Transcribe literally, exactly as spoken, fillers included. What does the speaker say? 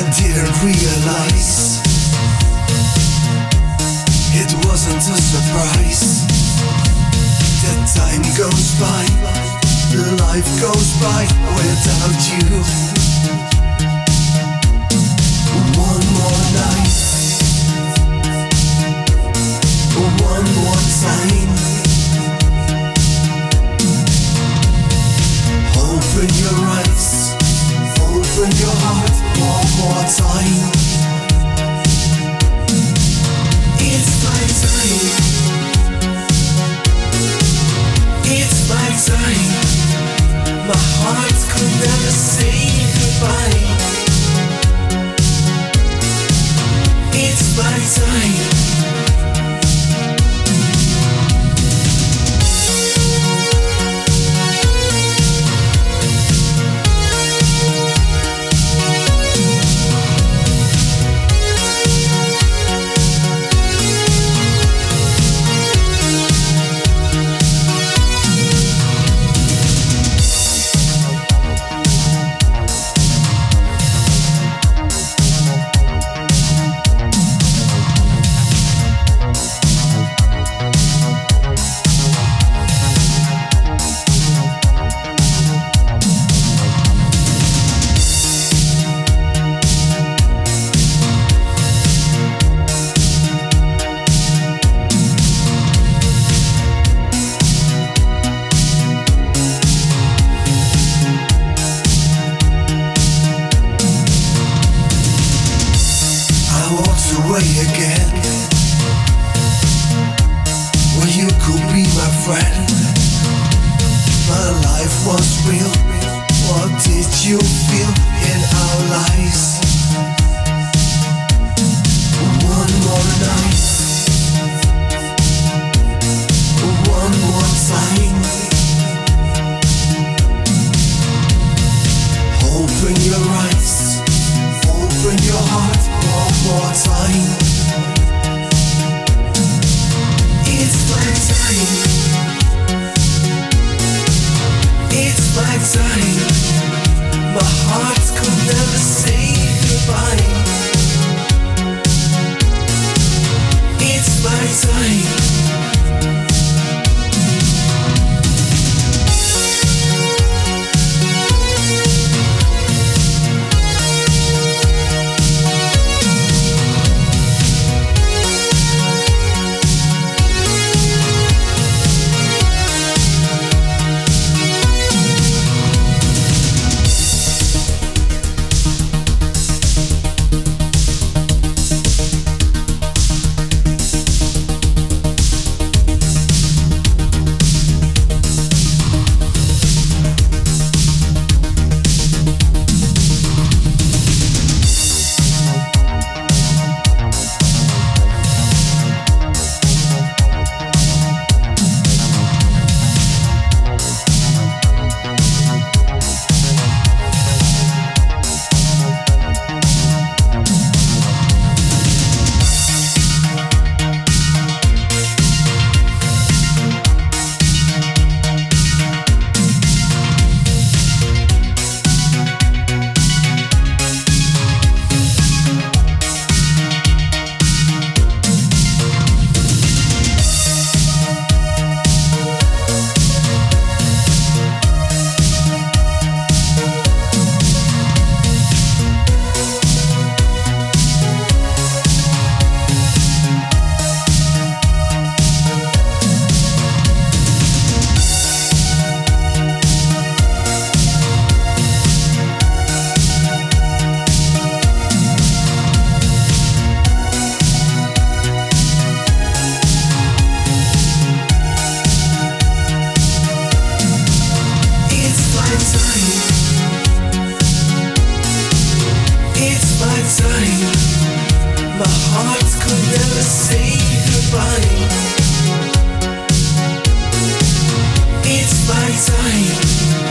didn't realize it wasn't a surprise. That time goes by, life goes by without you. One more night, one more time. Open your eyes, open your heart one more time. It's my time. It's my time. My heart could never say goodbye. It's my time. Away again, where you could be my friend. My life was real. What did you feel in our lives? One more night, one more time. Open your eyes, open your heart one more time. It's my time. It's my time. My heart could never say goodbye. It's my time. My heart could never say goodbye. It's my time.